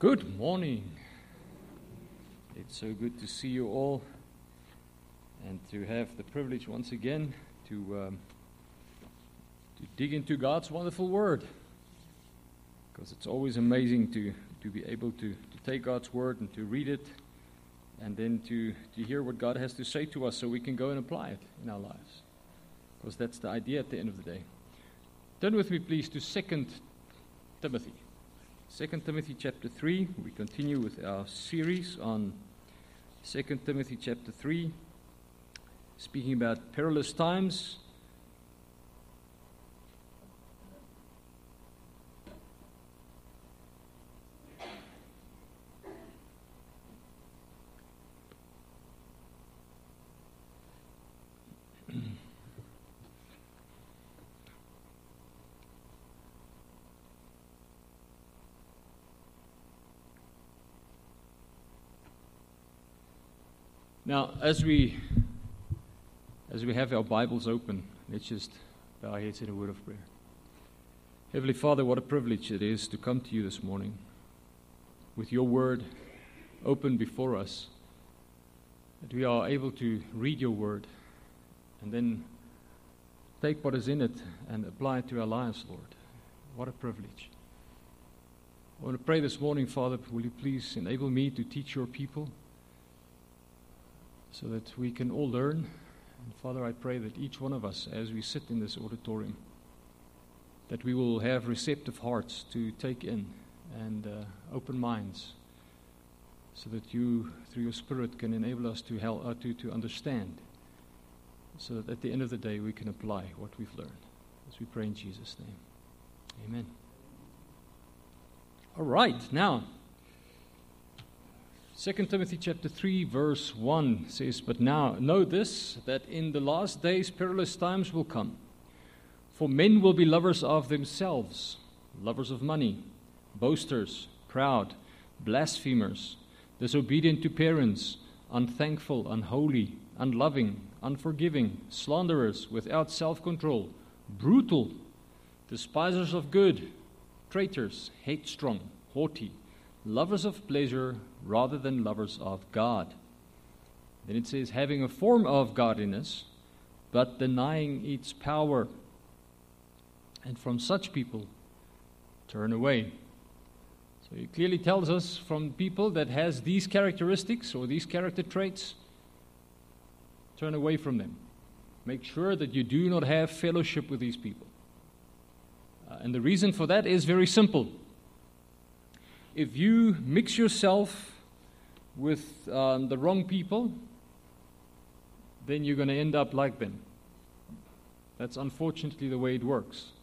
Good morning. It's so good to see you all and to have the privilege once again to dig into God's wonderful Word. Because it's always amazing to be able to take God's Word and to read it and then to hear what God has to say to us so we can go and apply it in our lives. Because that's the idea at the end of the day. Turn with me please to 2 Timothy. 2 Timothy chapter 3, we continue with our series on 2 Timothy chapter 3, speaking about perilous times. Now, as we have our Bibles open, let's just bow our heads in a word of prayer. Heavenly Father, what a privilege it is to come to you this morning with your word open before us, that we are able to read your word and then take what is in it and apply it to our lives, Lord. What a privilege. I want to pray this morning, Father, will you please enable me to teach your people so that we can all learn. And Father, I pray that each one of us, as we sit in this auditorium, that we will have receptive hearts to take in and open minds, so that you, through your Spirit, can enable us to understand, so that at the end of the day we can apply what we've learned. As we pray in Jesus' name. Amen. All right, now, 2 Timothy chapter 3 verse 1 says, "But now know this, that in the last days perilous times will come. For men will be lovers of themselves, lovers of money, boasters, proud, blasphemers, disobedient to parents, unthankful, unholy, unloving, unforgiving, slanderers, without self-control, brutal, despisers of good, traitors, headstrong, haughty, lovers of pleasure rather than lovers of God." Then it says, "having a form of godliness, but denying its power. And from such people turn away." So it clearly tells us from people that has these characteristics or these character traits, turn away from them. Make sure that you do not have fellowship with these people. And the reason for that is very simple. If you mix yourself with the wrong people, then you're going to end up like them. That's unfortunately the way it works.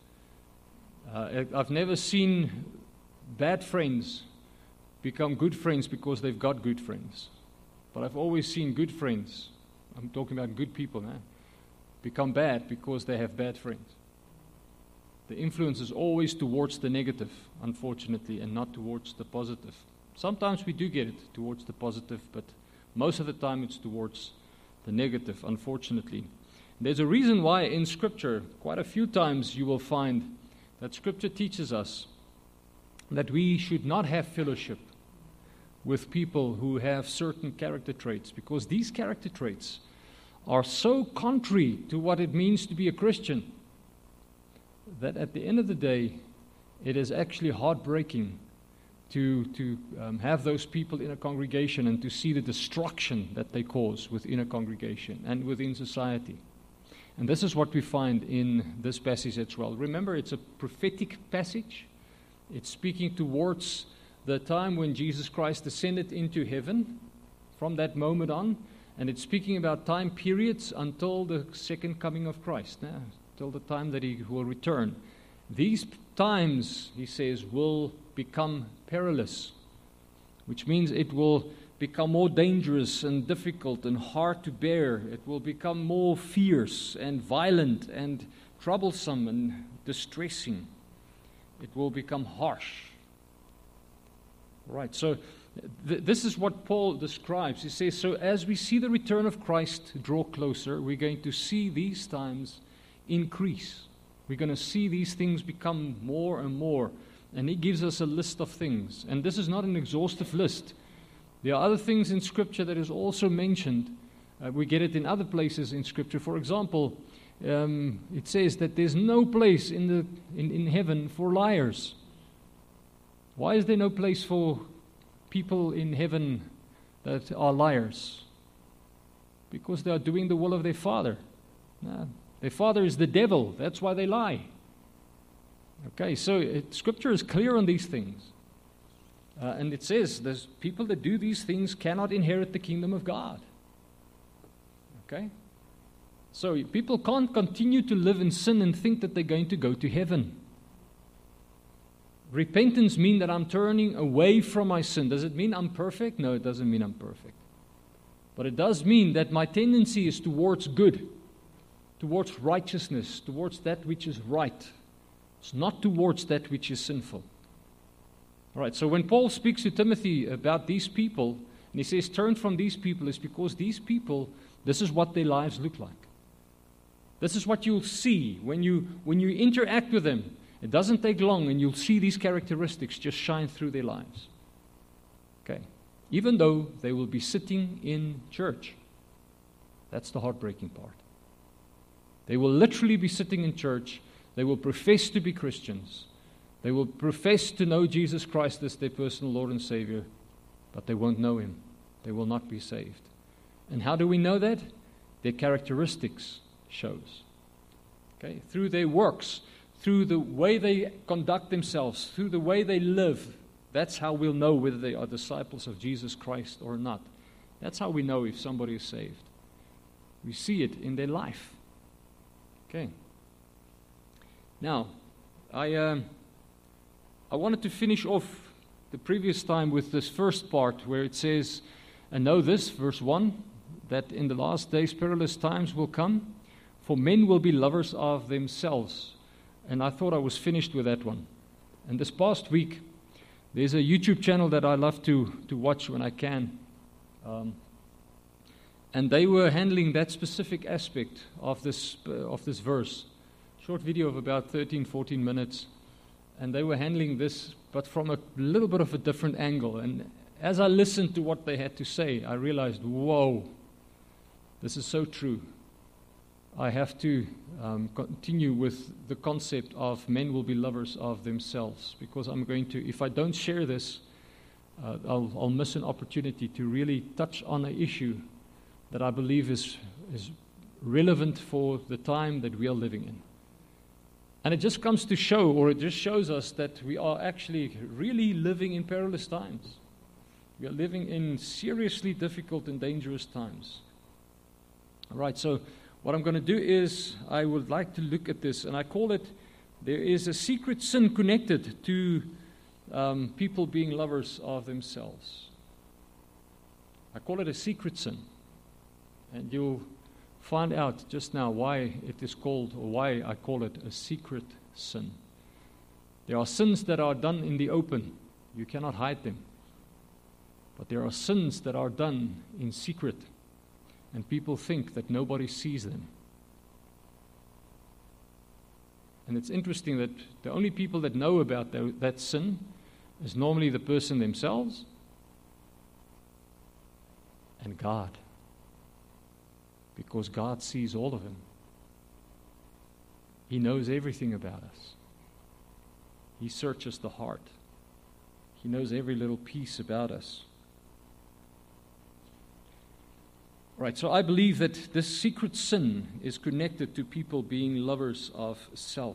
I've never seen bad friends become good friends because they've got good friends. But I've always seen good friends, I'm talking about good people now, become bad because they have bad friends. The influence is always towards the negative, unfortunately, and not towards the positive. Sometimes we do get it towards the positive, but most of the time it's towards the negative, unfortunately. There's a reason why in Scripture, quite a few times you will find that Scripture teaches us that we should not have fellowship with people who have certain character traits, because these character traits are so contrary to what it means to be a Christian, that at the end of the day, it is actually heartbreaking to have those people in a congregation and to see the destruction that they cause within a congregation and within society. And this is what we find in this passage as well. Remember, it's a prophetic passage. It's speaking towards the time when Jesus Christ ascended into heaven, from that moment on, and it's speaking about time periods until the second coming of Christ. Now, till the time that he will return. These times, he says, will become perilous, which means it will become more dangerous and difficult and hard to bear. It will become more fierce and violent and troublesome and distressing. It will become harsh. Right, so this is what Paul describes. He says, so as we see the return of Christ draw closer, we're going to see these times increase. We're going to see these things become more and more and he gives us a list of things. And this is not an exhaustive list. There are other things in Scripture that is also mentioned. We get it in other places in Scripture. For example, it says that there's no place in heaven for liars. Why is there no place for people in heaven that are liars? Because they are doing the will of their father. Their father is the devil. That's why they lie. Okay, so Scripture is clear on these things. And it says there's people that do these things cannot inherit the kingdom of God. Okay? So people can't continue to live in sin and think that they're going to go to heaven. Repentance means that I'm turning away from my sin. Does it mean I'm perfect? No, it doesn't mean I'm perfect. But it does mean that my tendency is towards good, towards righteousness, towards that which is right. It's not towards that which is sinful. All right, so when Paul speaks to Timothy about these people, and he says, turn from these people, it's because these people, this is what their lives look like. This is what you'll see when you interact with them. It doesn't take long, and you'll see these characteristics just shine through their lives. Okay. Even though they will be sitting in church. That's the heartbreaking part. They will literally be sitting in church. They will profess to be Christians. They will profess to know Jesus Christ as their personal Lord and Savior, but they won't know Him. They will not be saved. And how do we know that? Their characteristics shows. Okay? Through their works, through the way they conduct themselves, through the way they live. That's how we'll know whether they are disciples of Jesus Christ or not. That's how we know if somebody is saved. We see it in their life. Okay. Now, I wanted to finish off the previous time with this first part where it says, and know this, verse 1, that in the last days perilous times will come, for men will be lovers of themselves. And I thought I was finished with that one. And this past week, there's a YouTube channel that I love to watch when I can. And they were handling that specific aspect of this verse. Short video of about 13, 14 minutes. And they were handling this, but from a little bit of a different angle. And as I listened to what they had to say, I realized, whoa, this is so true. I have to continue with the concept of men will be lovers of themselves, because I'm going to, if I don't share this, I'll miss an opportunity to really touch on an issue that I believe is relevant for the time that we are living in. And it just comes to show, or it just shows us that we are actually really living in perilous times. We are living in seriously difficult and dangerous times. All right, so what I'm going to do is I would like to look at this, and I call it, there is a secret sin connected to people being lovers of themselves. I call it a secret sin. And you'll find out just now why it is called, or why I call it a secret sin. There are sins that are done in the open. You cannot hide them. But there are sins that are done in secret. And people think that nobody sees them. And it's interesting that the only people that know about that sin is normally the person themselves and God. Because God sees all of them. He knows everything about us. He searches the heart. He knows every little piece about us. Right, so I believe that this secret sin is connected to people being lovers of self.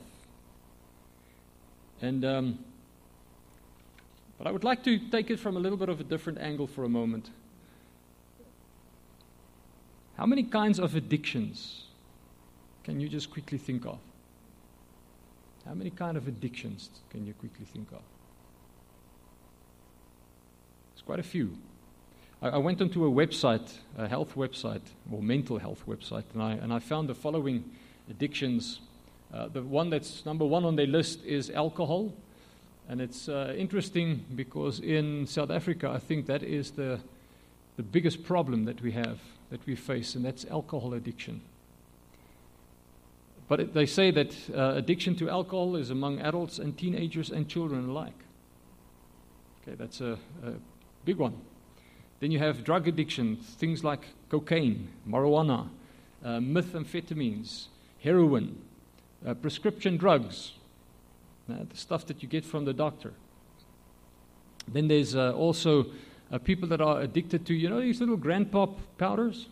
And but I would like to take it from a little bit of a different angle for a moment. How many kinds of addictions can you just quickly think of? How many kind of addictions can you quickly think of? It's quite a few. I went onto a website, a health website, or mental health website, and I found the following addictions. The one that's number one on their list is alcohol. And it's interesting because in South Africa, I think that is the biggest problem that we have, that we face, and that's alcohol addiction. But they say that addiction to alcohol is among adults and teenagers and children alike. Okay, that's a big one. Then you have drug addiction, things like cocaine, marijuana, methamphetamines, heroin, prescription drugs, the stuff that you get from the doctor. Then there's also people that are addicted to, these little grandpa powders?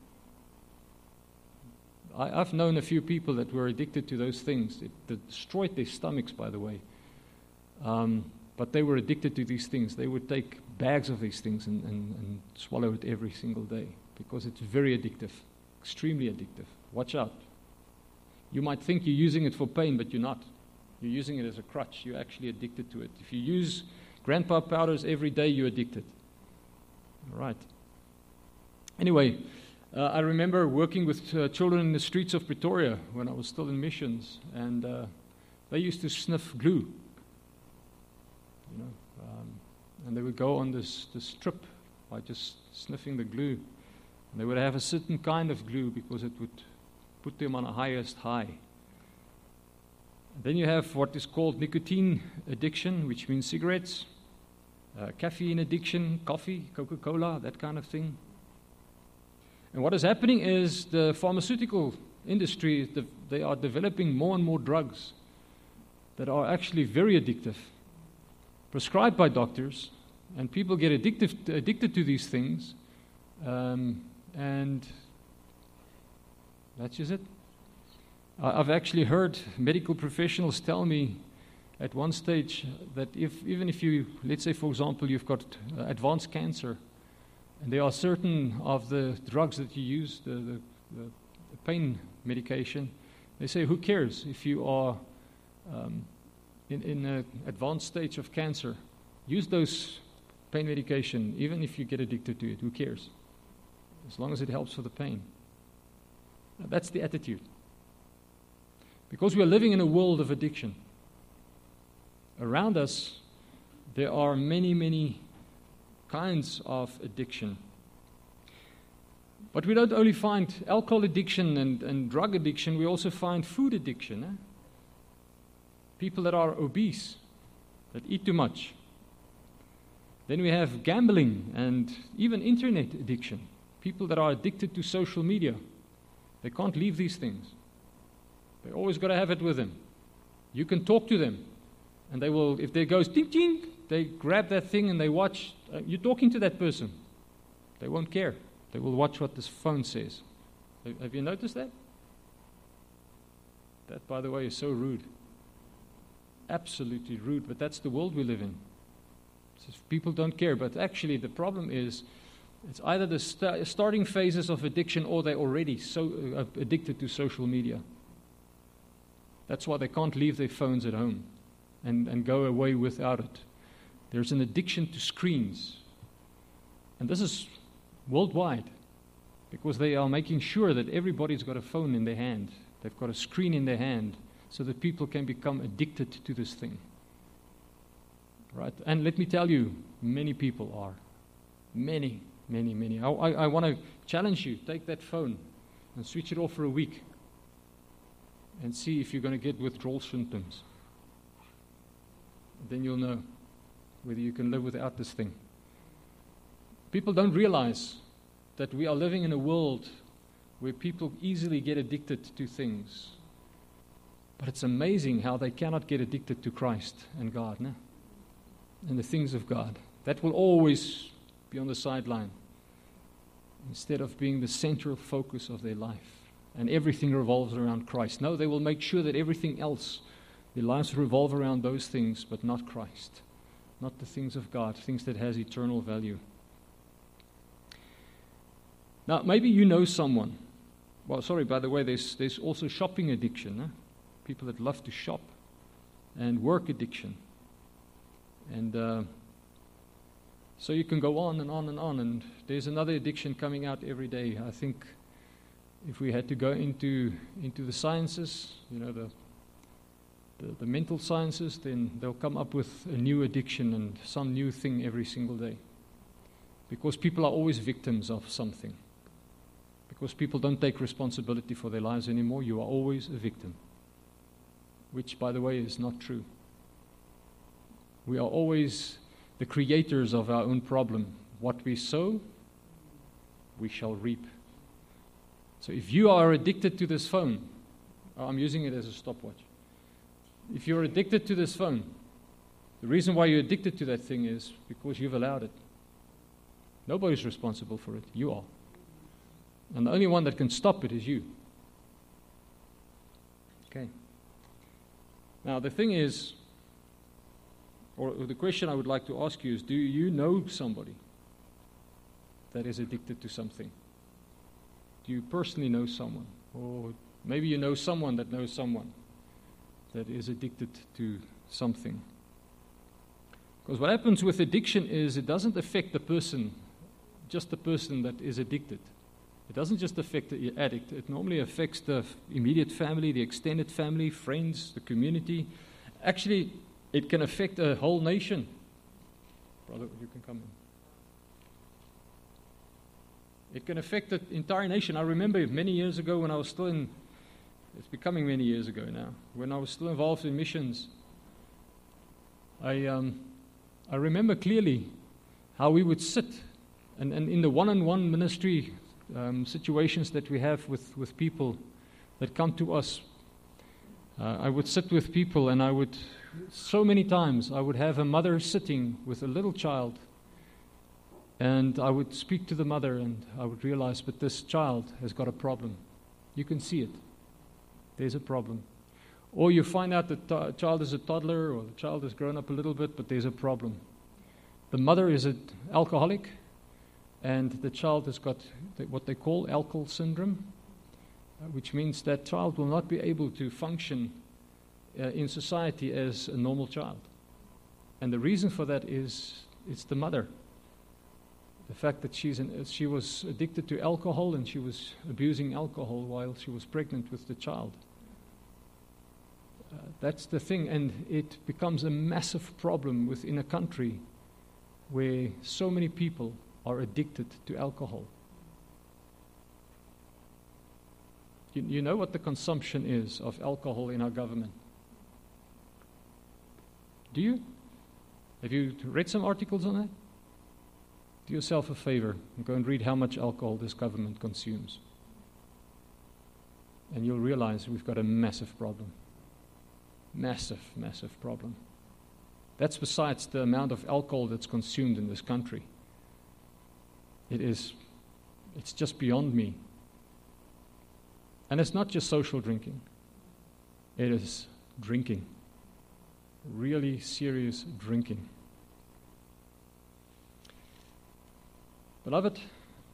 I've known a few people that were addicted to those things. It destroyed their stomachs, by the way. But they were addicted to these things. They would take bags of these things and swallow it every single day because it's very addictive, extremely addictive. Watch out. You might think you're using it for pain, but you're not. You're using it as a crutch. You're actually addicted to it. If you use grandpa powders every day, you're addicted. All right. Anyway, I remember working with children in the streets of Pretoria when I was still in missions, and they used to sniff glue. And they would go on this trip by just sniffing the glue. And they would have a certain kind of glue because it would put them on a highest high. And then you have what is called nicotine addiction, which means cigarettes, caffeine addiction, coffee, Coca-Cola, that kind of thing. And what is happening is the pharmaceutical industry, they are developing more and more drugs that are actually very addictive, prescribed by doctors, and people get addicted to these things, and that's just it. I've actually heard medical professionals tell me at one stage that even if you, let's say for example, you've got advanced cancer, and there are certain of the drugs that you use, the pain medication, they say, who cares if you are in an advanced stage of cancer? Use those pain medication, even if you get addicted to it. Who cares? As long as it helps for the pain. Now, that's the attitude. Because we are living in a world of addiction. Around us, there are many, many kinds of addiction. But we don't only find alcohol addiction and drug addiction, we also find food addiction. People that are obese, that eat too much. Then we have gambling and even internet addiction. People that are addicted to social media. They can't leave these things. They always got to have it with them. You can talk to them, and they will, if there goes ting ting, they grab that thing and they watch. You're talking to that person. They won't care. They will watch what this phone says. Have you noticed that? That, by the way, is so rude. Absolutely rude, but that's the world we live in. So people don't care, but actually the problem is it's either the starting phases of addiction or they're already so addicted to social media. That's why they can't leave their phones at home and go away without it. There's an addiction to screens. And this is worldwide because they are making sure that everybody's got a phone in their hand. They've got a screen in their hand so that people can become addicted to this thing. Right? And let me tell you, many people are. Many. I want to challenge you. Take that phone and switch it off for a week and see if you're going to get withdrawal symptoms. Then you'll know whether you can live without this thing. People don't realize that we are living in a world where people easily get addicted to things. But it's amazing how they cannot get addicted to Christ and God, no? And the things of God. That will always be on the sideline instead of being the central focus of their life. And everything revolves around Christ. No, they will make sure that everything else, their lives revolve around those things, but not Christ. Not the things of God, things that has eternal value. Now, maybe you know someone. Well, sorry, by the way, there's also shopping addiction. Huh? People that love to shop. And work addiction. And so you can go on and on and on. And there's another addiction coming out every day. I think if we had to go into the sciences, the mental sciences, then they'll come up with a new addiction and some new thing every single day. Because people are always victims of something. Because people don't take responsibility for their lives anymore. You are always a victim. Which, by the way, is not true. We are always the creators of our own problem. What we sow, we shall reap. So if you are addicted to this phone, I'm using it as a stopwatch. If you're addicted to this phone, the reason why you're addicted to that thing is because you've allowed it. Nobody's responsible for it. You are. And the only one that can stop it is you. Okay. Now the thing is, or the question I would like to ask you is, do you know somebody that is addicted to something? Do you personally know someone? Or maybe you know someone that knows someone that is addicted to something. Because what happens with addiction is it doesn't affect the person, just the person that is addicted. It doesn't just affect the addict. It normally affects the immediate family, the extended family, friends, the community. Actually, it can affect a whole nation. Brother, you can come in. It can affect the entire nation. I remember many years ago when I was still in, it's becoming many years ago now, when I was still involved in missions, I remember clearly how we would sit and in the one-on-one ministry situations that we have with people that come to us. I would sit with people and so many times I would have a mother sitting with a little child, and I would speak to the mother and I would realize, but this child has got a problem. You can see it. There's a problem. Or you find out that the child is a toddler or the child has grown up a little bit, but there's a problem. The mother is an alcoholic, and the child has got what they call alcohol syndrome, which means that child will not be able to function in society as a normal child. And the reason for that is it's the mother. The fact that she was addicted to alcohol and she was abusing alcohol while she was pregnant with the child. That's the thing, and it becomes a massive problem within a country where so many people are addicted to alcohol. You know what the consumption is of alcohol in our government? Do you? Have you read some articles on that? Do yourself a favor and go and read how much alcohol this government consumes. And you'll realize we've got a massive problem. Massive, massive problem. That's besides the amount of alcohol that's consumed in this country. It's just beyond me. And it's not just social drinking. It is drinking. Really serious drinking. Beloved,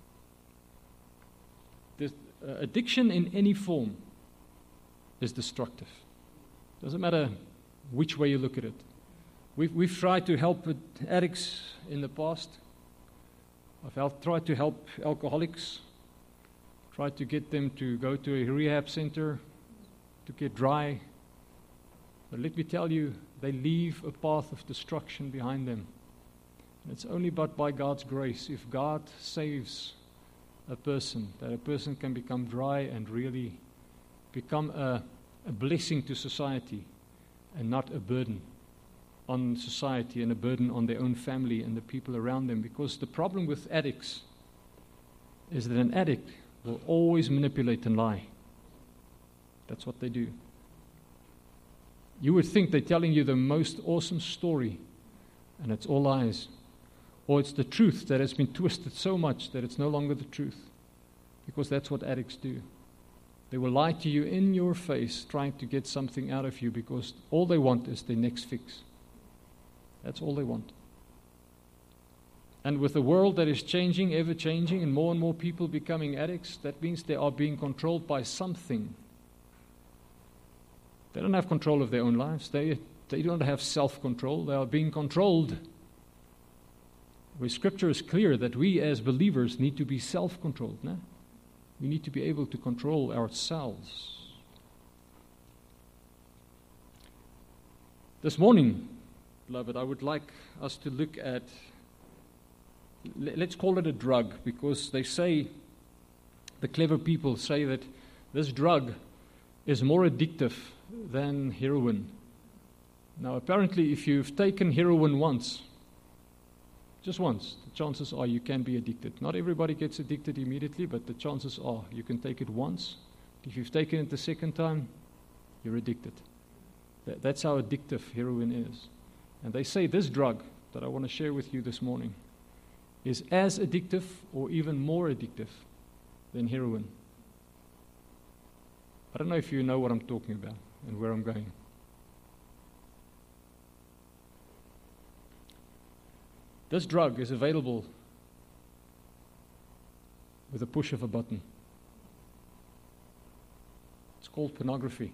addiction in any form is destructive. Doesn't matter which way you look at it. We've tried to help addicts in the past. I've tried to help alcoholics, tried to get them to go to a rehab center to get dry. But let me tell you, they leave a path of destruction behind them. And it's only but by God's grace, if God saves a person, that a person can become dry and really become a blessing to society and not a burden on society and a burden on their own family and the people around them. Because the problem with addicts is that an addict will always manipulate and lie. That's what they do. You would think they're telling you the most awesome story, and it's all lies. Or it's the truth that has been twisted so much that it's no longer the truth. Because that's what addicts do. They will lie to you in your face, trying to get something out of you, because all they want is their next fix. That's all they want. And with a world that is changing, ever changing, and more people becoming addicts, that means they are being controlled by something. They don't have control of their own lives. They don't have self-control. They are being controlled. Where Scripture is clear that we as believers need to be self-controlled. No? We need to be able to control ourselves. This morning, beloved, I would like us to look at, let's call it a drug, because they say The clever people say that this drug is more addictive than heroin. Now, apparently, if you've taken heroin once, just once, the chances are you can be addicted. Not everybody gets addicted immediately, but the chances are you can take it once. If you've taken it the second time, you're addicted. That's how addictive heroin is. And they say this drug that I want to share with you this morning is as addictive or even more addictive than heroin. I don't know if you know what I'm talking about and where I'm going. This drug is available with a push of a button. It's called pornography.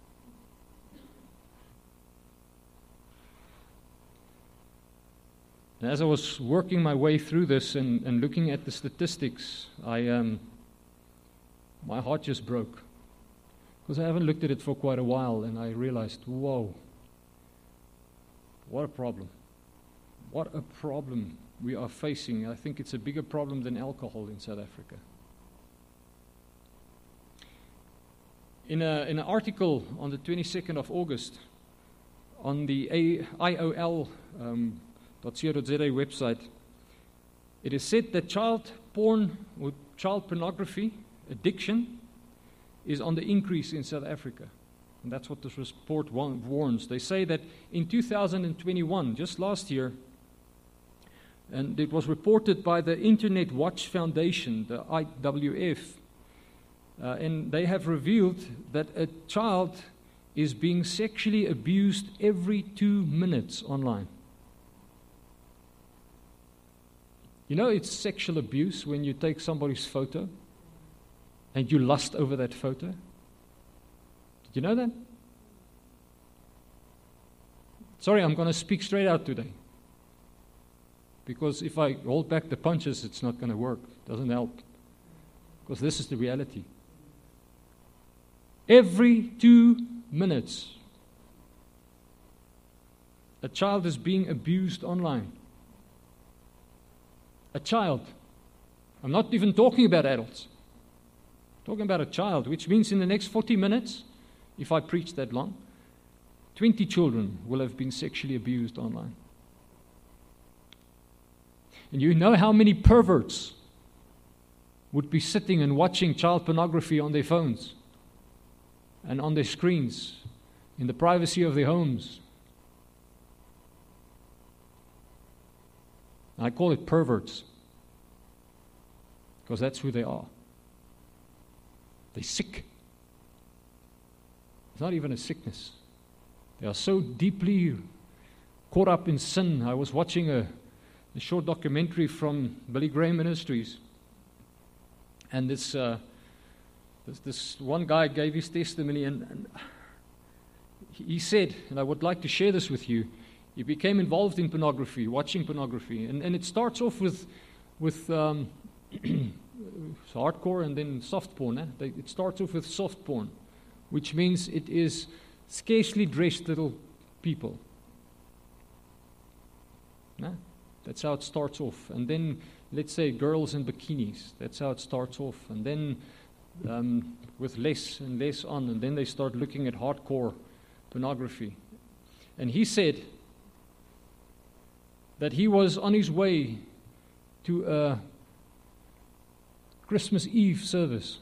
And as I was working my way through this and looking at the statistics, my heart just broke. Because I haven't looked at it for quite a while, and I realized, whoa, what a problem. What a problem we are facing. I think it's a bigger problem than alcohol in South Africa. In an article on the 22nd of August on the IOL.co.za website, it is said that child porn or child pornography addiction is on the increase in South Africa. And that's what this report warns. They say that in 2021, just last year, and it was reported by the Internet Watch Foundation, the IWF, and they have revealed that a child is being sexually abused every 2 minutes online. You know it's sexual abuse when you take somebody's photo and you lust over that photo. Did you know that? Sorry, I'm going to speak straight out today. Because if I hold back the punches, it's not going to work. It doesn't help. Because this is the reality. Every 2 minutes, a child is being abused online. A child. I'm not even talking about adults. I'm talking about a child, which means in the next 40 minutes, if I preach that long, 20 children will have been sexually abused online. And you know how many perverts would be sitting and watching child pornography on their phones and on their screens in the privacy of their homes. I call it perverts because that's who they are. They're sick. It's not even a sickness. They are so deeply caught up in sin. I was watching a short documentary from Billy Graham Ministries, and this one guy gave his testimony, and he said, and I would like to share this with you, he became involved in pornography, watching pornography, and it starts off with hardcore and then soft porn. It starts off with soft porn, which means it is scarcely dressed little people. That's how it starts off. And then, let's say, girls in bikinis. That's how it starts off. And then with less and less on. And then they start looking at hardcore pornography. And he said that he was on his way to a Christmas Eve service.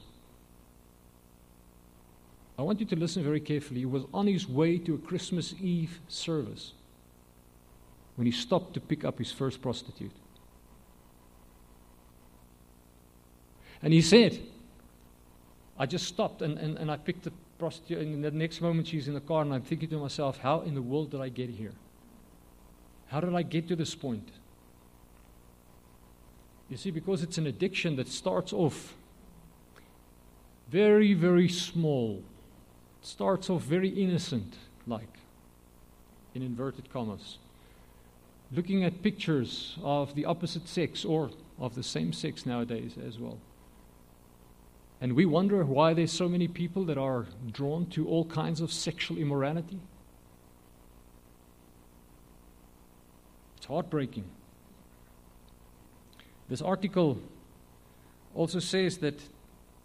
I want you to listen very carefully. He was on his way to a Christmas Eve service when he stopped to pick up his first prostitute. And he said, I just stopped and I picked the prostitute, and the next moment she's in the car, and I'm thinking to myself, how in the world did I get here? How did I get to this point? You see, because it's an addiction that starts off very, very small. It starts off very innocent, like, in inverted commas. Looking at pictures of the opposite sex or of the same sex nowadays as well. And we wonder why there's so many people that are drawn to all kinds of sexual immorality. It's heartbreaking. This article also says that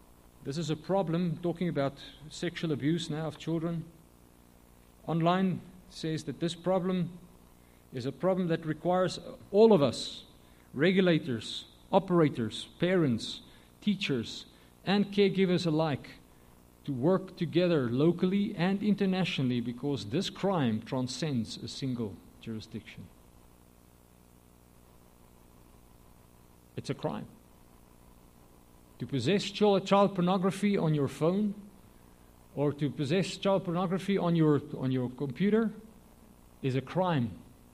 This is a problem, talking about sexual abuse now of children. Online says that this problem is a problem that requires all of us, regulators, operators, parents, teachers, and caregivers alike, to work together locally and internationally, because this crime transcends a single jurisdiction. It's a crime. To possess child pornography on your phone, or to possess child pornography on your computer, is a crime.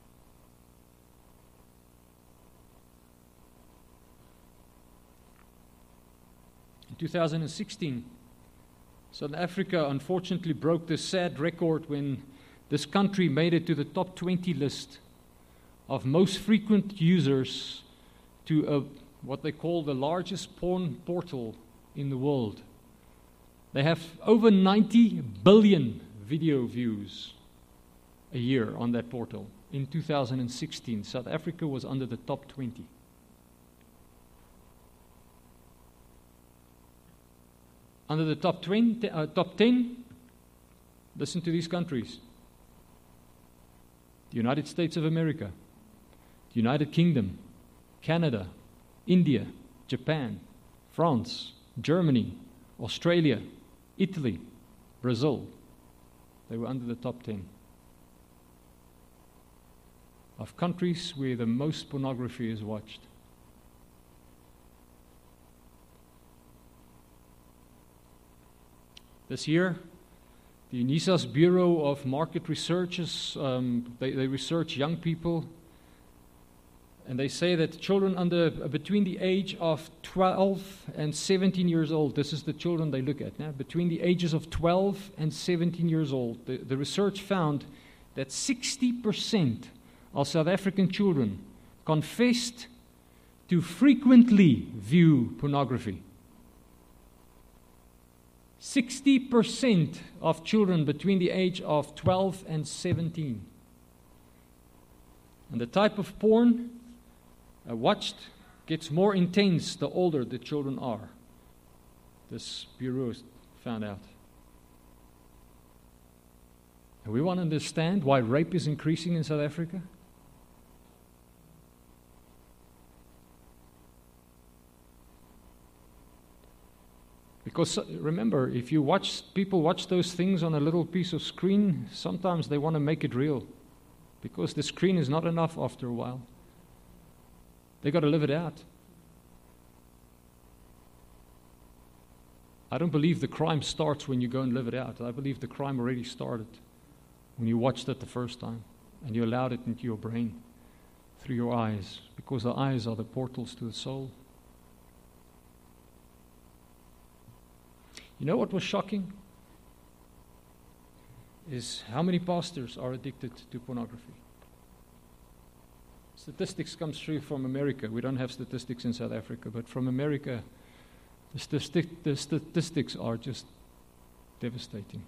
In 2016, South Africa unfortunately broke this sad record when this country made it to the top 20 list of most frequent users to what they call the largest porn portal in the world. They have over 90 billion video views a year on that portal. In 2016, South Africa was under the top 20. Under the top 10, listen to these countries: the United States of America, the United Kingdom, Canada, India, Japan, France, Germany, Australia, Italy, Brazil. They were under the top 10 of countries where the most pornography is watched. This year, the UNISA's Bureau of Market Researches, they research young people, and they say that children between the age of 12 and 17 years old, this is the children they look at now, between the ages of 12 and 17 years old, the research found that 60% of South African children confessed to frequently view pornography. 60% of children between the age of 12 and 17. And the type of porn watched gets more intense the older the children are. This bureau found out. And we want to understand why rape is increasing in South Africa. Because remember, if people watch those things on a little piece of screen, sometimes they want to make it real. Because the screen is not enough after a while. They got to live it out. I don't believe the crime starts when you go and live it out. I believe the crime already started when you watched it the first time and you allowed it into your brain through your eyes, because the eyes are the portals to the soul. You know what was shocking? Is how many pastors are addicted to pornography. Statistics comes through from America. We don't have statistics in South Africa, but from America, the statistics are just devastating.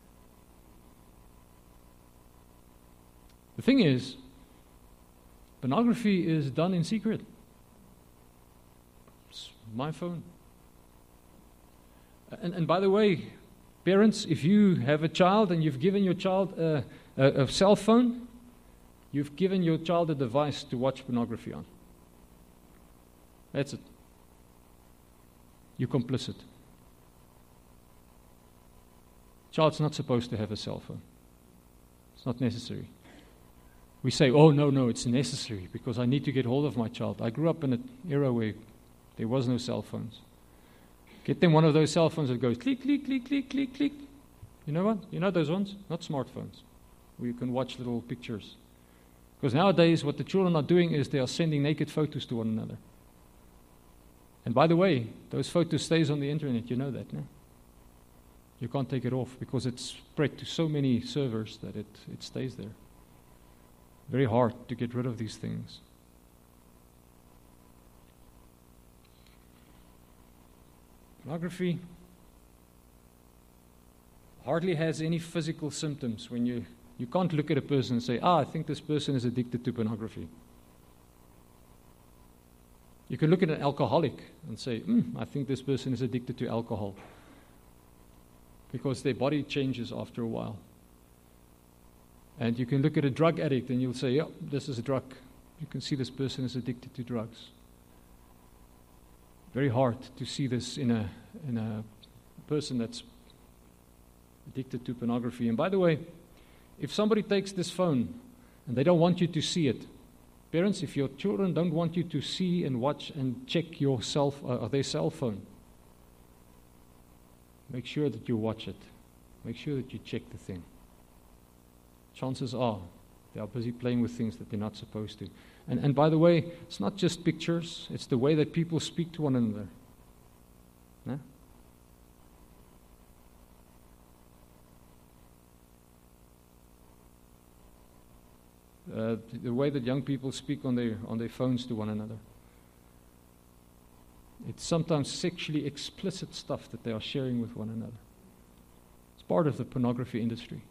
The thing is, pornography is done in secret. It's my phone. And by the way, parents, if you have a child and you've given your child a cell phone, you've given your child a device to watch pornography on. That's it. You're complicit. Child's not supposed to have a cell phone. It's not necessary. We say, oh, no, it's necessary because I need to get hold of my child. I grew up in an era where there was no cell phones. Get them one of those cell phones that goes click, click, click, click, click, click. You know what? You know those ones? Not smartphones, where you can watch little pictures. Because nowadays, what the children are doing is they are sending naked photos to one another. And by the way, those photos stays on the internet. You know that, no? You can't take it off because it's spread to so many servers that it stays there. Very hard to get rid of these things. Pornography hardly has any physical symptoms. When you can't look at a person and say, I think this person is addicted to pornography. You can look at an alcoholic and say, I think this person is addicted to alcohol, because their body changes after a while. And you can look at a drug addict and you'll say, this is a drug. You can see this person is addicted to drugs. Very hard to see this in a person that's addicted to pornography. And by the way, if somebody takes this phone and they don't want you to see it, parents, if your children don't want you to see and watch and check their cell phone, make sure that you watch it. Make sure that you check the thing. Chances are they are busy playing with things that they're not supposed to. And by the way, it's not just pictures, it's the way that people speak to one another. Yeah? The way that young people speak on their phones to one another. It's sometimes sexually explicit stuff that they are sharing with one another. It's part of the pornography industry.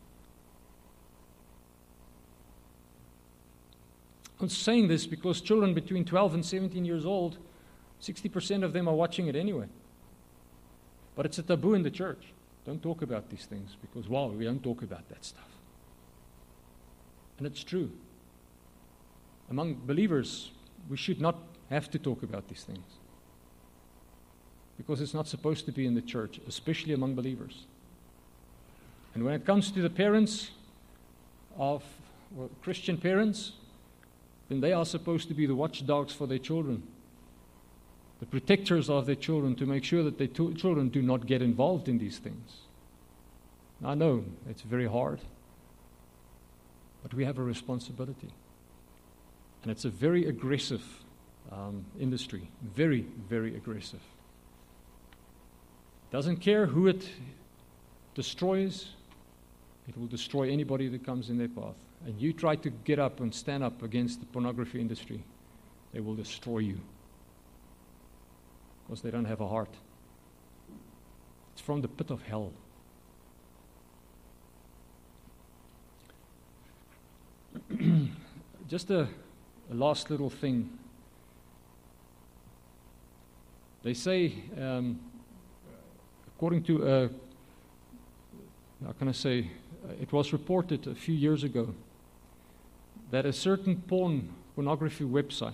I'm saying this because children between 12 and 17 years old, 60% of them are watching it anyway. But it's a taboo in the church. Don't talk about these things because, we don't talk about that stuff. And it's true. Among believers, we should not have to talk about these things, because it's not supposed to be in the church, especially among believers. And when it comes to the parents of Christian parents, then they are supposed to be the watchdogs for their children, the protectors of their children, to make sure that their children do not get involved in these things. I know it's very hard, but we have a responsibility. And it's a very aggressive industry, very, very aggressive. Doesn't care who it destroys, it will destroy anybody that comes in their path. And you try to get up and stand up against the pornography industry, they will destroy you, because they don't have a heart. It's from the pit of hell. Just a last little thing. They say, according to, it was reported a few years ago that a certain pornography website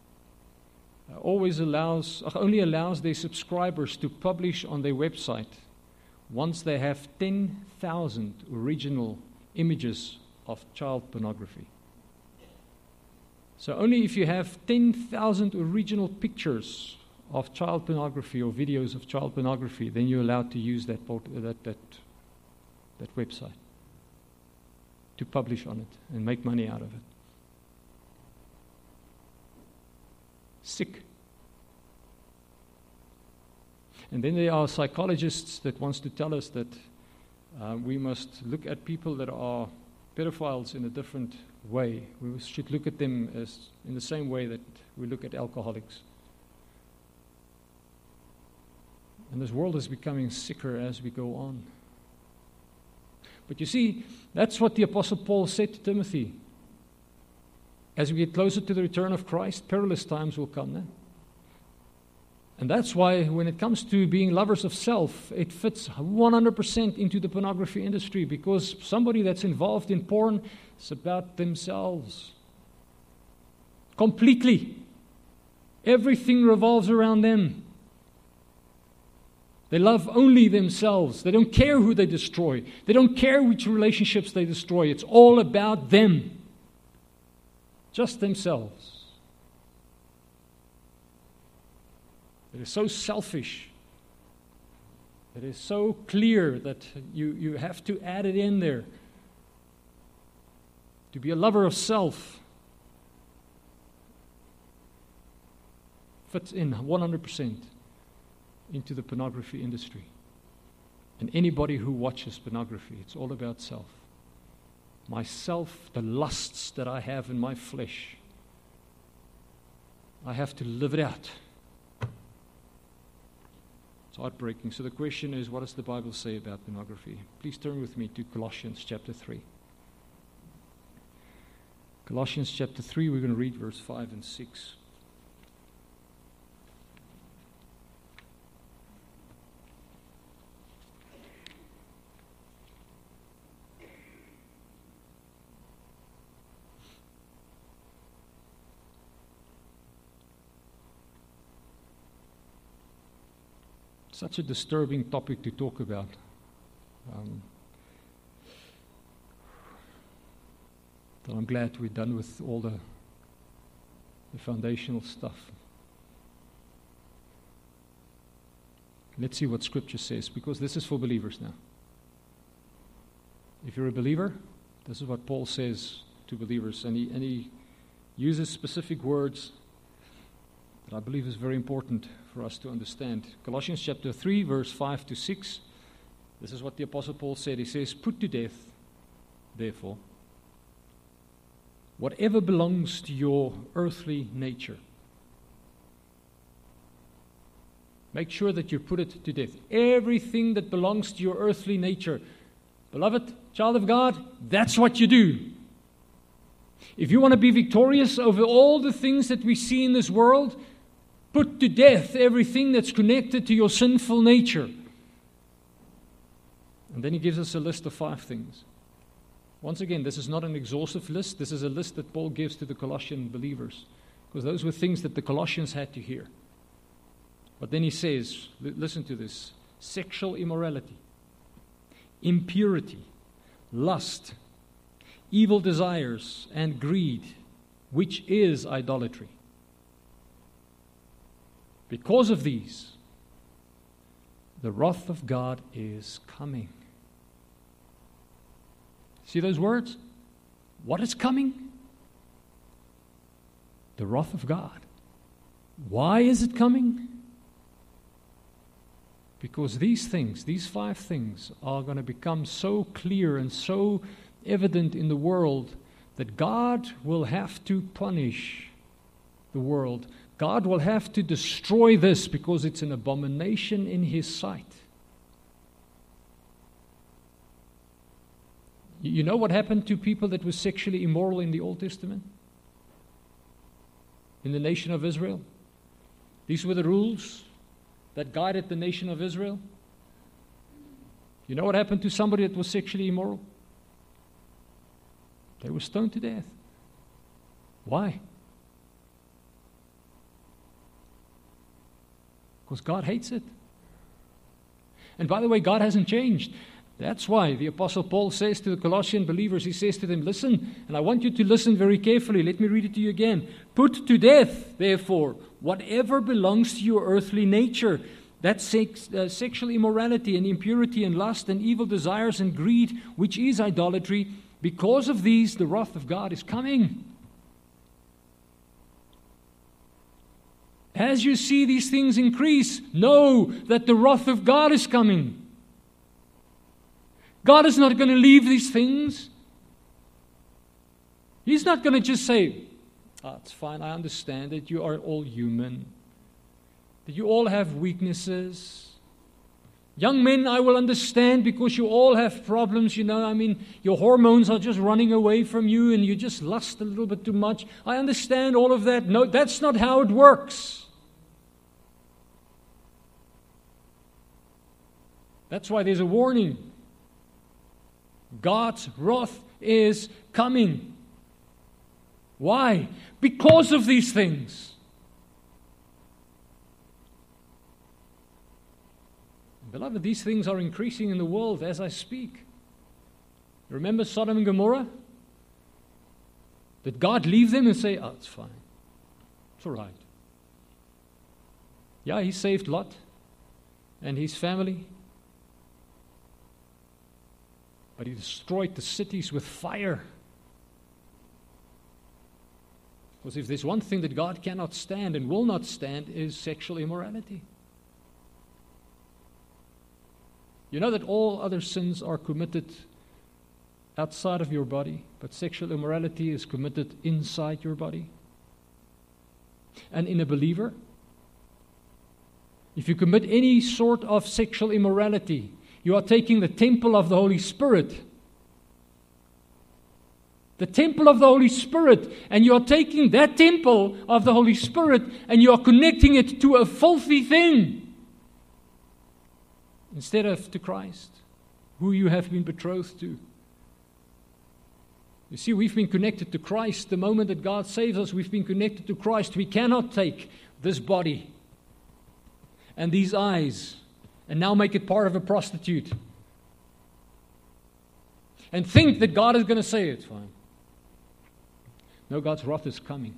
only allows their subscribers to publish on their website once they have 10,000 original images of child pornography. So only if you have 10,000 original pictures of child pornography or videos of child pornography, then you're allowed to use that website to publish on it and make money out of it. Sick. And then there are psychologists that wants to tell us that we must look at people that are pedophiles in a different way. We should look at them as in the same way that we look at alcoholics. And this world is becoming sicker as we go on. But you see, that's what the Apostle Paul said to Timothy. As we get closer to the return of Christ, perilous times will come then. And that's why when it comes to being lovers of self, it fits 100% into the pornography industry, because somebody that's involved in porn is about themselves. Completely. Everything revolves around them. They love only themselves. They don't care who they destroy. They don't care which relationships they destroy. It's all about them. Just themselves. It is so selfish. It is so clear that you have to add it in there. To be a lover of self fits in 100% into the pornography industry. And anybody who watches pornography, it's all about self. Myself, the lusts that I have in my flesh, I have to live it out. It's heartbreaking. So the question is, what does the Bible say about pornography? Please turn with me to Colossians chapter 3. Colossians chapter 3, we're going to read verse 5 and 6. Such a disturbing topic to talk about. But I'm glad we're done with all the foundational stuff. Let's see what Scripture says, because this is for believers now. If you're a believer, this is what Paul says to believers, and he uses specific words that I believe is very important for us to understand. Colossians chapter 3, verse 5 to 6. This is what the Apostle Paul said. He says, "Put to death, therefore, whatever belongs to your earthly nature." Make sure that you put it to death. Everything that belongs to your earthly nature. Beloved, child of God, that's what you do. If you want to be victorious over all the things that we see in this world, put to death everything that's connected to your sinful nature. And then he gives us a list of 5 things. Once again, this is not an exhaustive list. This is a list that Paul gives to the Colossian believers, because those were things that the Colossians had to hear. But then he says, listen to this: sexual immorality, impurity, lust, evil desires, and greed, which is idolatry. Because of these, the wrath of God is coming. See those words? What is coming? The wrath of God. Why is it coming? Because these things, these 5 things, are going to become so clear and so evident in the world that God will have to punish the world. God will have to destroy this because it's an abomination in His sight. You know what happened to people that were sexually immoral in the Old Testament? In the nation of Israel? These were the rules that guided the nation of Israel. You know what happened to somebody that was sexually immoral? They were stoned to death. Why? Because God hates it. And by the way, God hasn't changed. That's why the Apostle Paul says to the Colossian believers, he says to them, listen, and I want you to listen very carefully. Let me read it to you again. "Put to death, therefore, whatever belongs to your earthly nature. That's sexual immorality and impurity and lust and evil desires and greed, which is idolatry. Because of these, the wrath of God is coming." As you see these things increase, know that the wrath of God is coming. God is not going to leave these things. He's not going to just say, it's fine, I understand that you are all human, that you all have weaknesses. Young men, I will understand because you all have problems, your hormones are just running away from you and you just lust a little bit too much. I understand all of that. No, that's not how it works. That's why there's a warning. God's wrath is coming. Why? Because of these things. Beloved, these things are increasing in the world as I speak. Remember Sodom and Gomorrah? Did God leave them and say, it's fine. It's all right. Yeah, He saved Lot and his family. But He destroyed the cities with fire. Because if there's one thing that God cannot stand and will not stand, is sexual immorality. You know that all other sins are committed outside of your body, but sexual immorality is committed inside your body. And in a believer, if you commit any sort of sexual immorality, you are taking the temple of the Holy Spirit. The temple of the Holy Spirit. And you are taking that temple of the Holy Spirit and you are connecting it to a filthy thing. Instead of to Christ, who you have been betrothed to. You see, we've been connected to Christ. The moment that God saves us, we've been connected to Christ. We cannot take this body and these eyes and now make it part of a prostitute. And think that God is going to say it's fine. No, God's wrath is coming.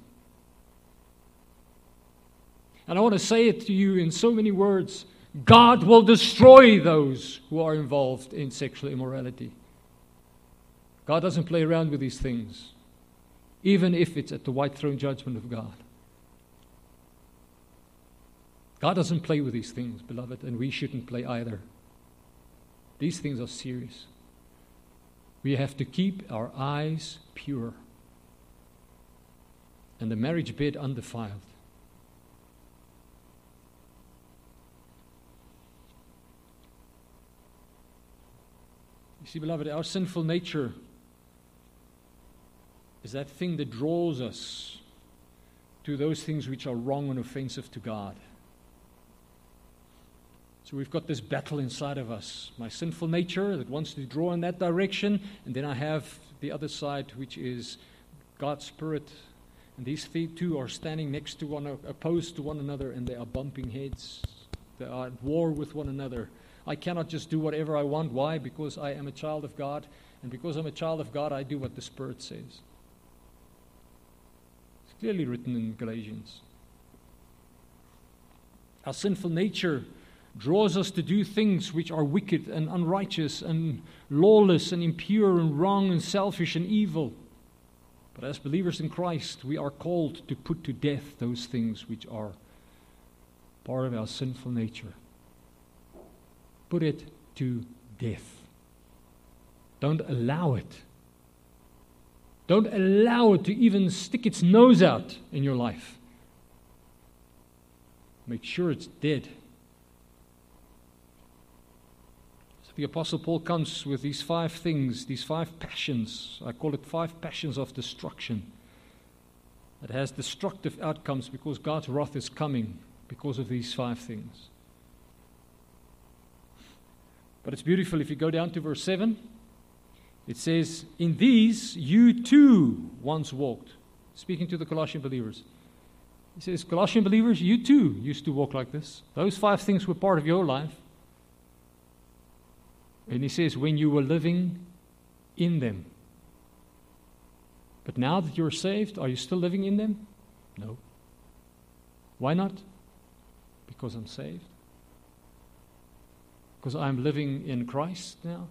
And I want to say it to you in so many words. God will destroy those who are involved in sexual immorality. God doesn't play around with these things, even if it's at the white throne judgment of God. God doesn't play with these things, beloved, and we shouldn't play either. These things are serious. We have to keep our eyes pure and the marriage bed undefiled. You see, beloved, our sinful nature is that thing that draws us to those things which are wrong and offensive to God. So we've got this battle inside of us. My sinful nature that wants to draw in that direction, and then I have the other side, which is God's Spirit. And these two are standing next to one, opposed to one another, and they are bumping heads. They are at war with one another. I cannot just do whatever I want. Why? Because I am a child of God. And because I'm a child of God, I do what the Spirit says. It's clearly written in Galatians. Our sinful nature draws us to do things which are wicked and unrighteous and lawless and impure and wrong and selfish and evil. But as believers in Christ, we are called to put to death those things which are part of our sinful nature. Put it to death. Don't allow it. Don't allow it to even stick its nose out in your life. Make sure it's dead. So the Apostle Paul comes with these 5 things, these 5 passions. I call it 5 passions of destruction. It has destructive outcomes because God's wrath is coming because of these 5 things. But it's beautiful. If you go down to verse 7, it says, "In these you too once walked." Speaking to the Colossian believers. He says, Colossian believers, you too used to walk like this. Those 5 things were part of your life. And he says, when you were living in them. But now that you're saved, are you still living in them? No. Why not? Because I'm saved. Because I'm living in Christ now.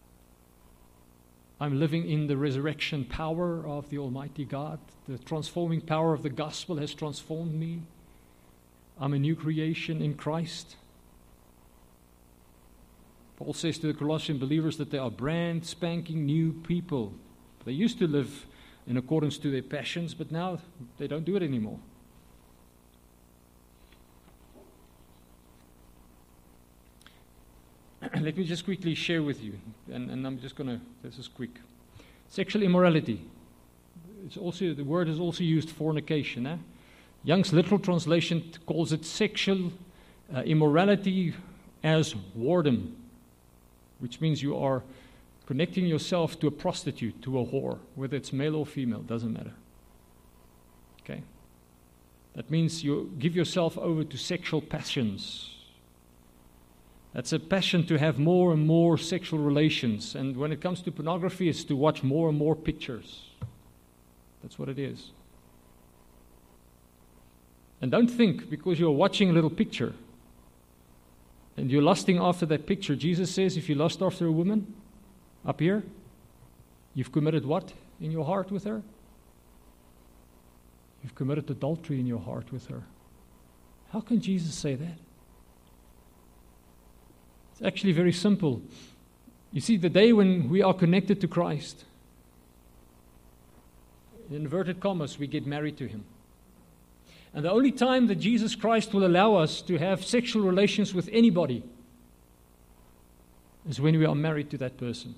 I'm living in the resurrection power of the Almighty God. The transforming power of the gospel has transformed me. I'm a new creation in Christ. Paul says to the Colossian believers that they are brand spanking new people. They used to live in accordance to their passions, but now they don't do it anymore. Let me just quickly share with you, and I'm just going to, this is quick. Sexual immorality. It's also, the word is also used fornication. Young's literal translation calls it sexual immorality as whoredom, which means you are connecting yourself to a prostitute, to a whore, whether it's male or female, doesn't matter. Okay? That means you give yourself over to sexual passions. That's a passion to have more and more sexual relations. And when it comes to pornography, it's to watch more and more pictures. That's what it is. And don't think because you're watching a little picture and you're lusting after that picture. Jesus says if you lust after a woman up here, you've committed what in your heart with her? You've committed adultery in your heart with her. How can Jesus say that? It's actually very simple. You see, the day when we are connected to Christ, in inverted commas, we get married to Him. And the only time that Jesus Christ will allow us to have sexual relations with anybody is when we are married to that person.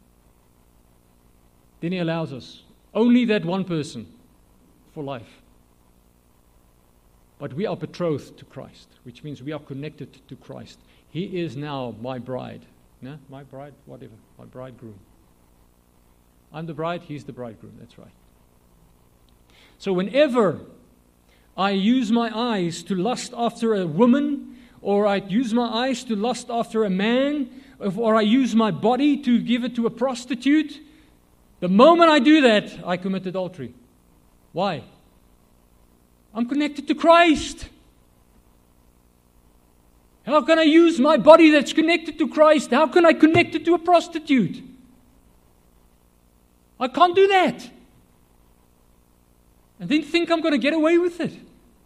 Then He allows us. Only that one person for life. But we are betrothed to Christ, which means we are connected to Christ. He is now my bride. Yeah? My bride, whatever. My bridegroom. I'm the bride, He's the bridegroom. That's right. So whenever I use my eyes to lust after a woman or I use my eyes to lust after a man, or I use my body to give it to a prostitute, the moment I do that, I commit adultery. Why? I'm connected to Christ. How can I use my body that's connected to Christ? How can I connect it to a prostitute? I can't do that. And then think I'm going to get away with it.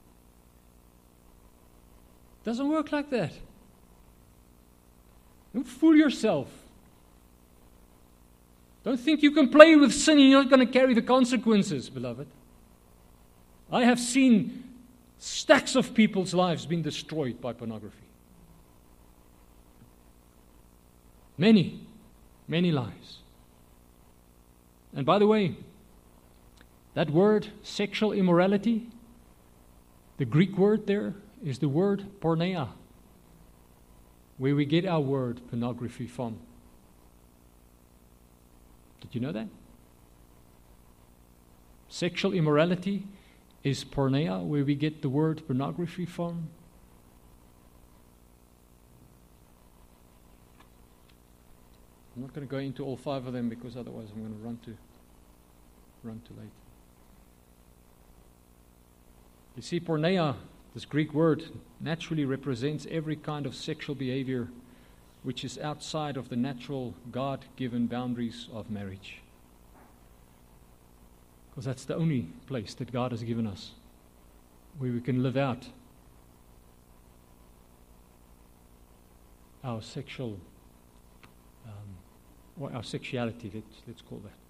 Doesn't work like that. Don't fool yourself. Don't think you can play with sin and you're not going to carry the consequences, beloved. I have seen stacks of people's lives being destroyed by pornography. Many lives. And by the way, that word, sexual immorality, the Greek word there is the word porneia, where we get our word pornography from. Did you know that? Sexual immorality is porneia, where we get the word pornography from. I'm not going to go into all 5 of them because otherwise I'm going to run too late. You see, porneia, this Greek word, naturally represents every kind of sexual behavior which is outside of the natural God-given boundaries of marriage. Because that's the only place that God has given us where we can live out our sexual or our sexuality, let's call that.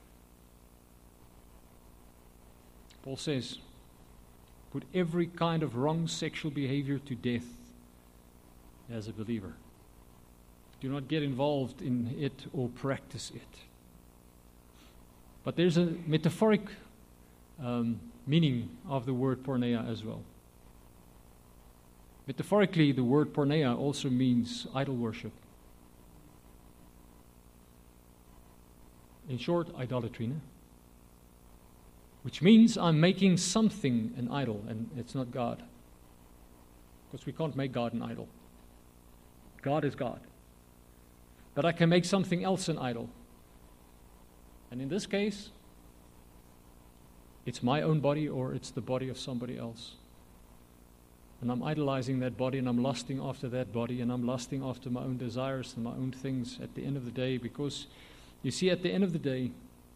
Paul says, put every kind of wrong sexual behavior to death as a believer. Do not get involved in it or practice it. But there's a metaphoric meaning of the word porneia as well. Metaphorically, the word porneia also means idol worship. In short, idolatry, no? Which means I'm making something an idol, and it's not God. Because we can't make God an idol. God is God. But I can make something else an idol. And in this case, it's my own body or it's the body of somebody else. And I'm idolizing that body and I'm lusting after that body and I'm lusting after my own desires and my own things at the end of the day, because you see, at the end of the day,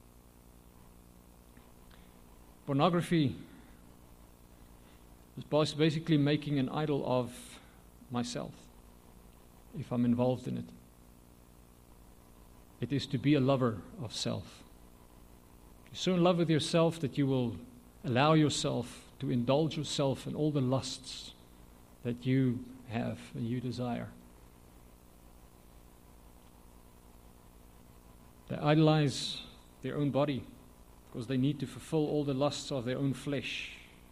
pornography is basically making an idol of myself if I'm involved in it. It is to be a lover of self. You're so in love with yourself that you will allow yourself to indulge yourself in all the lusts that you have and you desire. They idolize their own body because they need to fulfill all the lusts of their own flesh.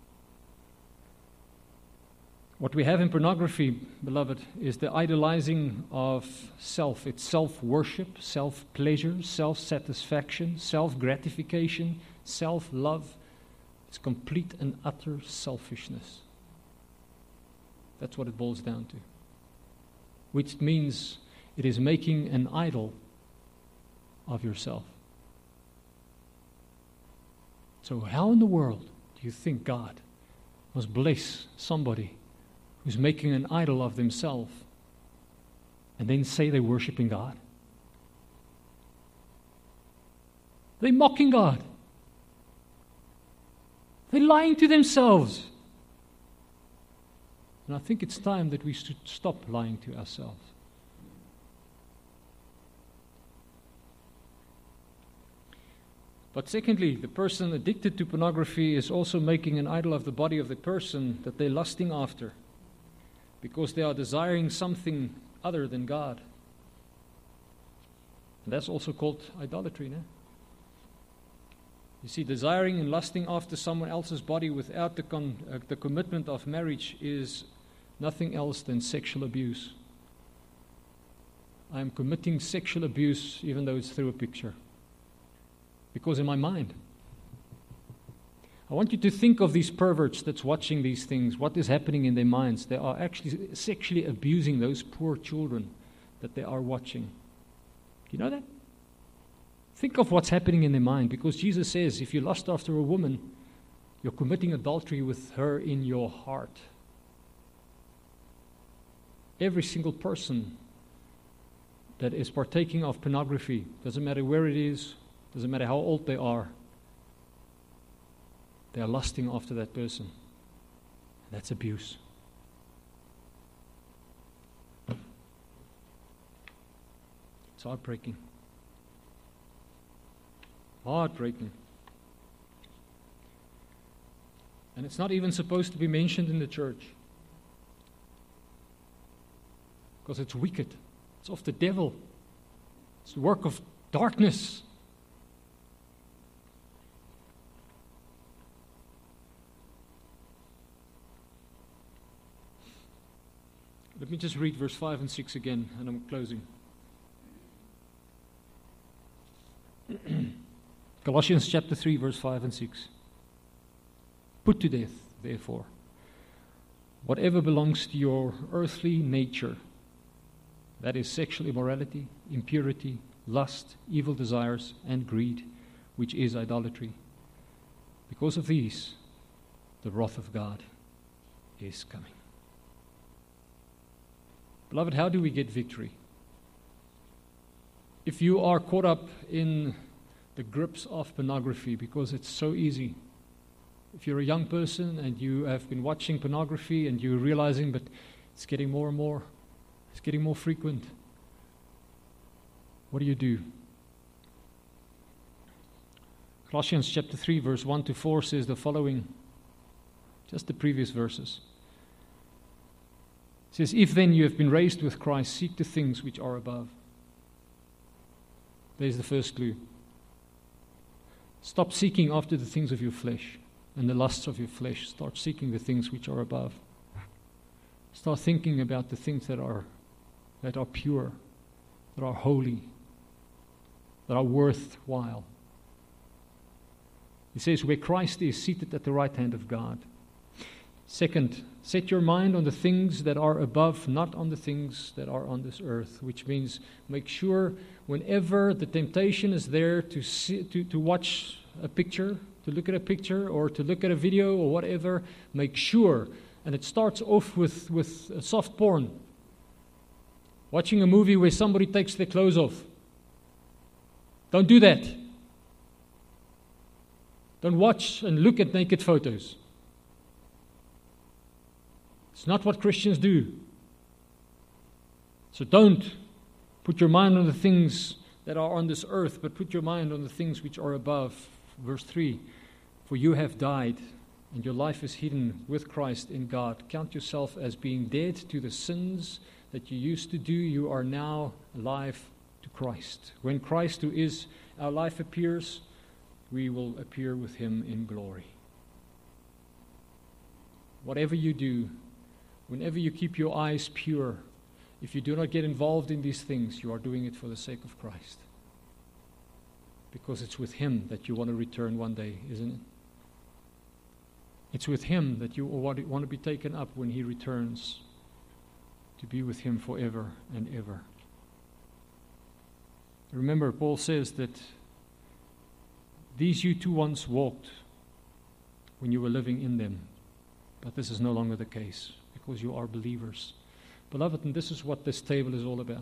What we have in pornography, beloved, is the idolizing of self. It's self-worship, self-pleasure, self-satisfaction, self-gratification, self-love. It's complete and utter selfishness. That's what it boils down to. Which means it is making an idol of yourself. So how in the world do you think God must bless somebody who's making an idol of themselves and then say they're worshiping God? They're mocking God. They're lying to themselves. And I think it's time that we should stop lying to ourselves. But secondly, the person addicted to pornography is also making an idol of the body of the person that they're lusting after, because they are desiring something other than God. And that's also called idolatry, no? You see, desiring and lusting after someone else's body without the commitment of marriage is nothing else than sexual abuse. I am committing sexual abuse even though it's through a picture. Because in my mind, I want you to think of these perverts that's watching these things, what is happening in their minds. They are actually sexually abusing those poor children that they are watching. Do you know that? Think of what's happening in their mind, because Jesus says if you lust after a woman, you're committing adultery with her in your heart. Every single person that is partaking of pornography, doesn't matter where it is, doesn't matter how old they are lusting after that person. That's abuse. It's heartbreaking. Heartbreaking. And it's not even supposed to be mentioned in the church. Because it's wicked. It's of the devil. It's the work of darkness. Let me just read verse 5 and 6 again, and I'm closing. Colossians chapter 3, verse 5 and 6. Put to death, therefore, whatever belongs to your earthly nature, that is sexual immorality, impurity, lust, evil desires, and greed, which is idolatry. Because of these, the wrath of God is coming. Beloved, how do we get victory? If you are caught up in the grips of pornography, because it's so easy. If you're a young person and you have been watching pornography and you're realizing, but it's getting more and more, it's getting more frequent. What do? Colossians chapter 3, verse 1 to 4 says the following, just the previous verses. It says, if then you have been raised with Christ, seek the things which are above. There's the first clue. Stop seeking after the things of your flesh and the lusts of your flesh. Start seeking the things which are above. Start thinking about the things that are pure, that are holy, that are worthwhile. He says, where Christ is seated at the right hand of God. Second, set your mind on the things that are above, not on the things that are on this earth, which means make sure whenever the temptation is there to watch a picture, to look at a picture or to look at a video or whatever, make sure, and it starts off with soft porn. Watching a movie where somebody takes their clothes off. Don't do that. Don't watch and look at naked photos. It's not what Christians do. So don't put your mind on the things that are on this earth, but put your mind on the things which are above. Verse 3, for you have died, and your life is hidden with Christ in God. Count yourself as being dead to the sins that you used to do. You are now alive to Christ. When Christ, who is our life, appears, we will appear with him in glory. Whatever you do, whenever you keep your eyes pure, if you do not get involved in these things, you are doing it for the sake of Christ. Because it's with him that you want to return one day, isn't it? It's with him that you want to be taken up when he returns, to be with him forever and ever. Remember, Paul says that these you too once walked when you were living in them, but this is no longer the case, because you are believers. Beloved, and this is what this table is all about.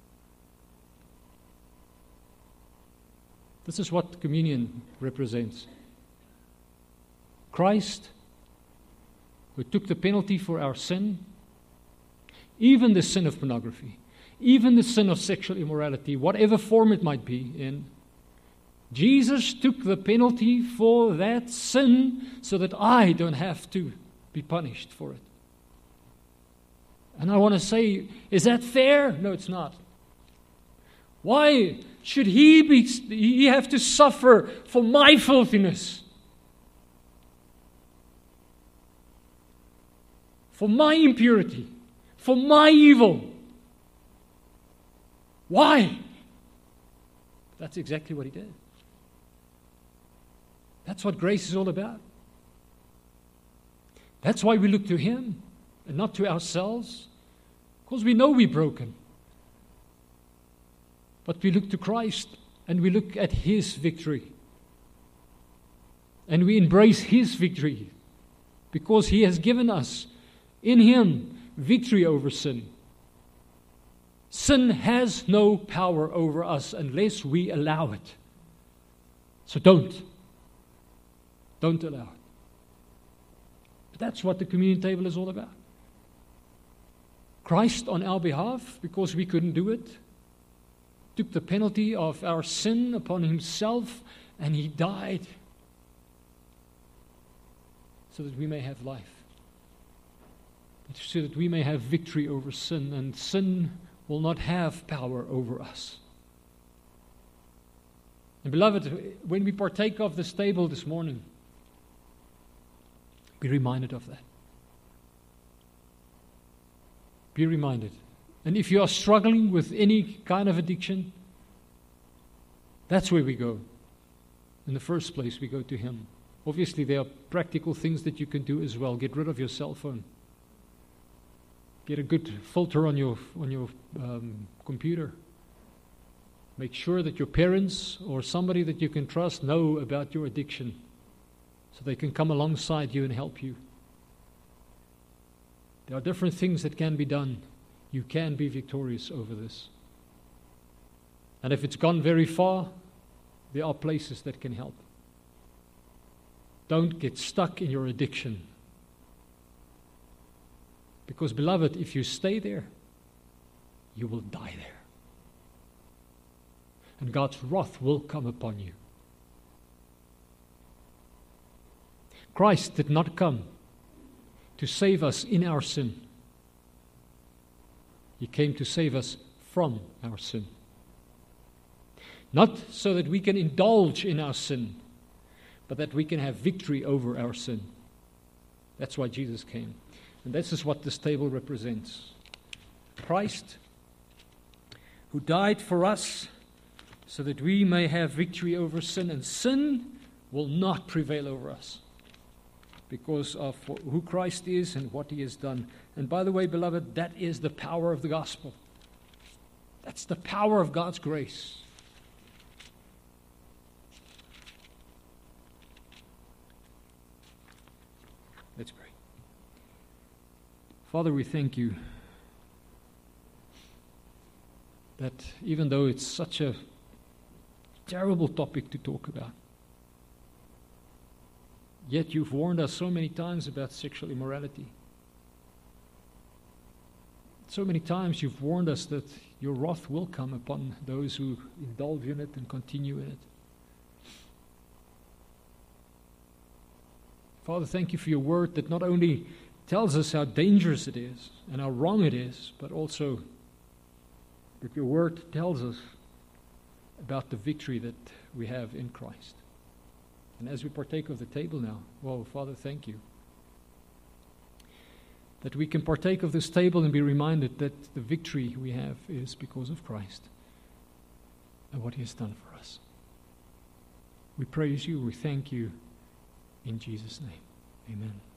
This is what communion represents. Christ, who took the penalty for our sin, even the sin of pornography, even the sin of sexual immorality, whatever form it might be in, Jesus took the penalty for that sin so that I don't have to be punished for it. And I want to say, is that fair? No, it's not. Why should he have to suffer for my filthiness? For my impurity? For my evil? Why? That's exactly what he did. That's what grace is all about. That's why we look to Him and not to ourselves, because we know we're broken. But we look to Christ and we look at His victory. And we embrace His victory because He has given us in Him victory over sin. Sin has no power over us unless we allow it. So don't allow it. But that's what the communion table is all about. Christ on our behalf, because we couldn't do it, took the penalty of our sin upon Himself, and He died so that we may have life, so that we may have victory over sin, and sin will not have power over us. And beloved, when we partake of this table this morning, be reminded of that. Be reminded. And if you are struggling with any kind of addiction, that's where we go. In the first place, we go to Him. Obviously, there are practical things that you can do as well. Get rid of your cell phone. Get a good filter on your computer. Make sure that your parents or somebody that you can trust know about your addiction, so they can come alongside you and help you. There are different things that can be done. You can be victorious over this. And if it's gone very far, there are places that can help. Don't get stuck in your addiction. Because, beloved, if you stay there, you will die there. And God's wrath will come upon you. Christ did not come to save us in our sin. He came to save us from our sin. Not so that we can indulge in our sin, but that we can have victory over our sin. That's why Jesus came. And this is what this table represents. Christ, who died for us so that we may have victory over sin, and sin will not prevail over us because of who Christ is and what He has done. And by the way, beloved, that is the power of the gospel. That's the power of God's grace. Let's pray. Father, we thank You that even though it's such a terrible topic to talk about, yet You've warned us so many times about sexual immorality. So many times You've warned us that Your wrath will come upon those who indulge in it and continue in it. Father, thank You for Your word that not only tells us how dangerous it is and how wrong it is, but also that Your word tells us about the victory that we have in Christ. And as we partake of the table now, well, Father, thank You that we can partake of this table and be reminded that the victory we have is because of Christ and what He has done for us. We praise You, we thank You in Jesus' name. Amen.